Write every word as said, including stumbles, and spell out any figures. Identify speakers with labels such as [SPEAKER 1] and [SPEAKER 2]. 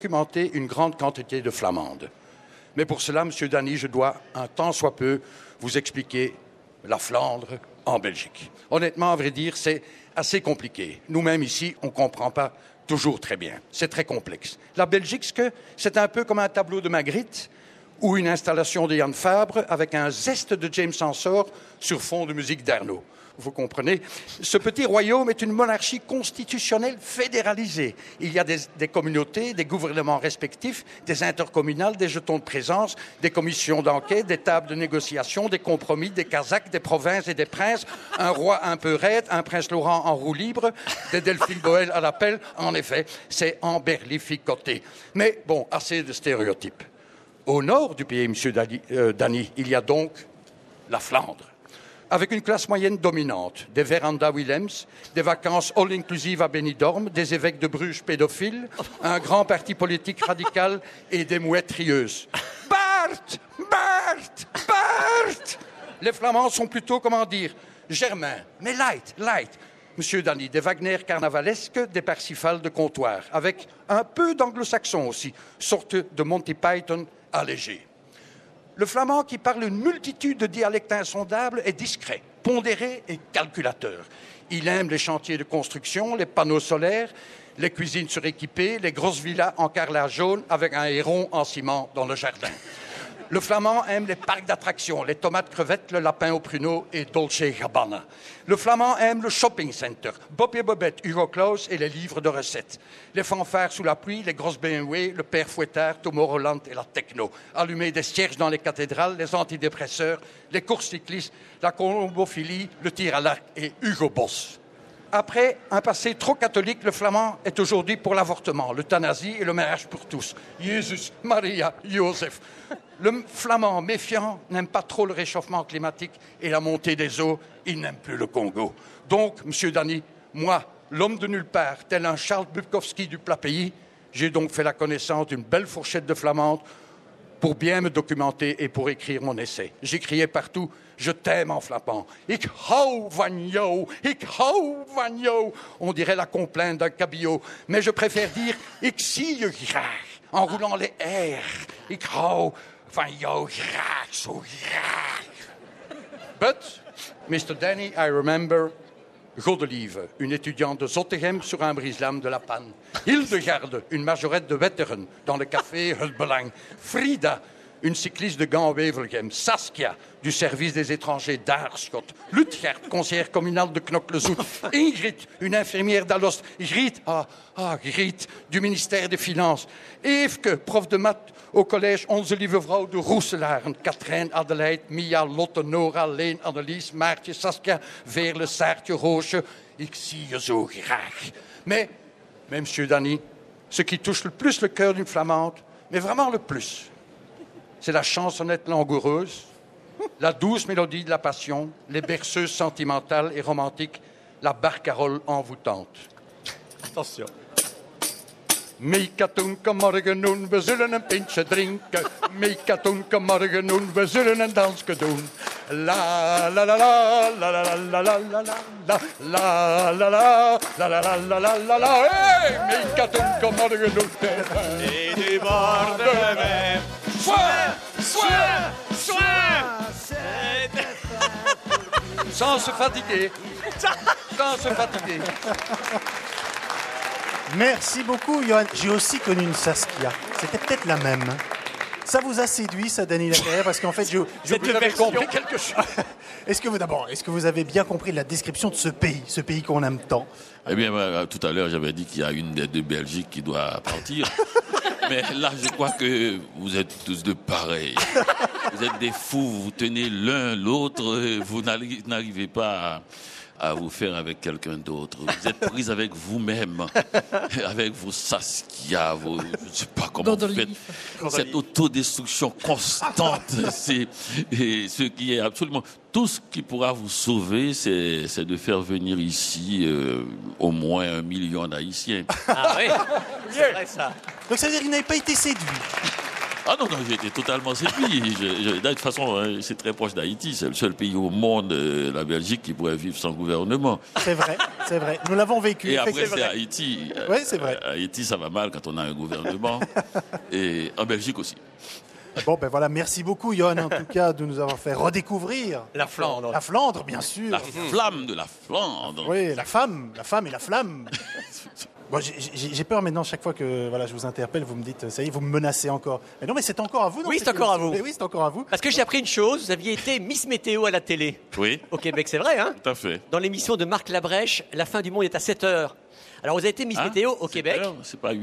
[SPEAKER 1] documenter une grande quantité de flamande. Mais pour cela, M. Dany, je dois, un tant soit peu, vous expliquer la Flandre en Belgique. Honnêtement, à vrai dire, c'est assez compliqué. Nous-mêmes, ici, on ne comprend pas toujours très bien. C'est très complexe. La Belgique, c'est un peu comme un tableau de Magritte ou une installation de Yann Fabre avec un zeste de James Ensor sur fond de musique d'Arnaud. Vous comprenez? Ce petit royaume est une monarchie constitutionnelle fédéralisée. Il y a des, des communautés, des gouvernements respectifs, des intercommunales, des jetons de présence, des commissions d'enquête, des tables de négociation, des compromis, des casaques, des provinces et des princes, un roi un peu raide, un prince Laurent en roue libre, des Delphine Boel à l'appel. En effet, c'est emberlificoté. Mais bon, assez de stéréotypes. Au nord du pays, M. Dany, euh, Dany, il y a donc la Flandre, avec une classe moyenne dominante, des Véranda Willems, des vacances all-inclusive à Benidorm, des évêques de Bruges pédophiles, un grand parti politique radical et des mouettes rieuses. Bart! Bart! Bart! Les Flamands sont plutôt, comment dire, germains, mais light, light. Monsieur Dany, des Wagner carnavalesques, des Parsifal de comptoir, avec un peu d'anglo-saxon aussi, sorte de Monty Python allégé. Le flamand, qui parle une multitude de dialectes insondables, est discret, pondéré et calculateur. Il aime les chantiers de construction, les panneaux solaires, les cuisines suréquipées, les grosses villas en carrelage jaune avec un héron en ciment dans le jardin. Le flamand aime les parcs d'attractions, les tomates crevettes, le lapin au pruneau et Dolce Gabbana. Le flamand aime le shopping center, Bob et Bobette, Hugo Claus et les livres de recettes. Les fanfares sous la pluie, les grosses B M W, le père Fouettard, Tomorrowland et la techno. Allumer des cierges dans les cathédrales, les antidépresseurs, les courses cyclistes, la colombophilie, le tir à l'arc et Hugo Boss. Après un passé trop catholique, le flamand est aujourd'hui pour l'avortement, l'euthanasie et le mariage pour tous. Jésus, Maria, Joseph. Le flamand méfiant n'aime pas trop le réchauffement climatique et la montée des eaux. Il n'aime plus le Congo. Donc, M. Dany, moi, l'homme de nulle part, tel un Charles Bukowski du plat pays, j'ai donc fait la connaissance d'une belle fourchette de flamande pour bien me documenter et pour écrire mon essai. J'écriais partout « Je t'aime » en flappant. « Ik hou van jou, ik hou van jou » On dirait la complainte d'un cabillaud. Mais je préfère dire « Ik zie je graag » en roulant les R. « Ik hou van jou graag, zo graag » But, Mister Dany, I remember Godelieve, une étudiante de Zottegem sur un brise-lames de la panne. Hildegarde, une majorette de Wetteren dans le café Het Belang. Frida, une cycliste de Gand-Wevelgem. Saskia, du service des étrangers d'Aarschot. Lutgard, conseillère communale de Knoklezoet. Ingrid, une infirmière d'Alost. Griet, ah, ah, Griet, du ministère des Finances. Eefke, prof de maths au collège Onze Lieve Vrouw de Roeselaren. Katrijn, Adelaide, Mia, Lotte, Nora, Leen, Annelies, Maartje, Saskia, Veerle, Saartje, Roosje. Ik zie je zo graag. Mais, mais, M. Dany, ce qui touche le plus le cœur d'une flamande, mais vraiment le plus, c'est la chansonnette langoureuse, la douce mélodie de la passion, les berceuses sentimentales et romantiques, la barcarolle envoûtante.
[SPEAKER 2] Attention.
[SPEAKER 1] Meekatunke morgenoen, we zullen een pintje drinken. Meekatunke morgenoen, we zullen een dansje doen. La la la la la la la la la la la la la la la la la la la la. Hey, meekatunke morgenoen.
[SPEAKER 2] Et du bord de la mer.
[SPEAKER 1] Soin,
[SPEAKER 2] soin, soin.
[SPEAKER 1] Sans se fatiguer. Sans se fatiguer.
[SPEAKER 3] Merci beaucoup, Johan. J'ai aussi connu une Saskia. C'était peut-être la même. Ça vous a séduit, ça, Dany Lacarrière? Parce qu'en fait, je, je
[SPEAKER 1] vous avez compris quelque chose.
[SPEAKER 3] Est-ce que vous, d'abord, est-ce que vous avez bien compris la description de ce pays, ce pays qu'on aime tant?
[SPEAKER 4] Eh bien, euh, tout à l'heure, j'avais dit qu'il y a une des deux Belgiques qui doit partir. Mais là, je crois que vous êtes tous de pareils. Vous êtes des fous, vous tenez l'un l'autre, vous n'arrivez pas à... à vous faire avec quelqu'un d'autre. Vous êtes prise avec vous-même, avec vos Saskia, vos, je ne sais pas comment vous faites. Cette autodestruction constante, c'est et ce qui est absolument... Tout ce qui pourra vous sauver, c'est, c'est de faire venir ici euh, au moins un million d'Haïtiens.
[SPEAKER 2] Ah oui, c'est vrai ça.
[SPEAKER 3] Donc ça veut dire qu'il n'avait pas été séduit.
[SPEAKER 4] Ah non, non, j'ai été totalement séduit. Je- je- de toute façon, hein, c'est très proche d'Haïti. C'est le seul pays au monde, euh, la Belgique, qui pourrait vivre sans gouvernement.
[SPEAKER 3] C'est vrai, c'est vrai. Nous l'avons vécu.
[SPEAKER 4] Et après,
[SPEAKER 3] effectivement.
[SPEAKER 4] c'est Haïti. Euh,
[SPEAKER 3] Oui, c'est vrai.
[SPEAKER 4] euh, Haïti, ça va mal quand on a un gouvernement. Et en Belgique aussi.
[SPEAKER 3] Bon, ben voilà, merci beaucoup, Johan, en tout cas, de nous avoir fait redécouvrir
[SPEAKER 2] La Flandre.
[SPEAKER 3] la Flandre, bien sûr.
[SPEAKER 4] La flamme de la Flandre.
[SPEAKER 3] Oui, la femme, la femme et la flamme. Bon, j'ai- j'ai j'ai peur maintenant, chaque fois que voilà, je vous interpelle, vous me dites, ça y est, vous me menacez encore. Mais non, mais c'est encore à vous. non,
[SPEAKER 2] Oui, c'est encore à vous.
[SPEAKER 3] Oui, c'est encore à vous.
[SPEAKER 2] Parce que j'ai appris une chose, vous aviez été Miss Météo à la télé.
[SPEAKER 4] Oui,
[SPEAKER 2] Au Québec, c'est vrai, hein?
[SPEAKER 4] tout à fait.
[SPEAKER 2] Dans l'émission de Marc Labrèche, La fin du monde est à sept heures. Alors, vous avez été Miss
[SPEAKER 4] Hein
[SPEAKER 2] Météo au
[SPEAKER 4] C'est
[SPEAKER 2] Québec.
[SPEAKER 4] pas- C'est pas